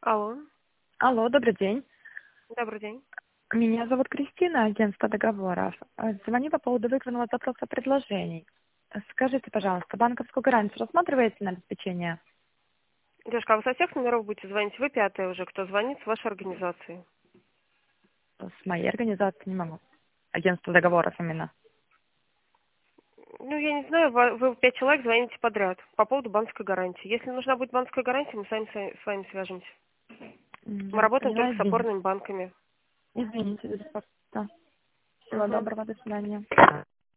Алло, Алло, добрый день. добрый день. Меня зовут Кристина, агентство договоров. Звоню по поводу вызванного запроса предложений. Скажите, пожалуйста, банковскую гарантию рассматриваете на обеспечение? Девушка, а вы со всех номеров будете звонить? Вы пятая уже, кто звонит с вашей организации. С моей организации не могу. Агентство договоров именно. Ну, я не знаю, вы 5 человек звоните подряд по поводу банковской гарантии. Если нужна будет банковская гарантия, мы сами с вами свяжемся. Мы Я работаем поняла, только с извините. опорными банками. Извините, пожалуйста. Всего Мгм. доброго, до свидания.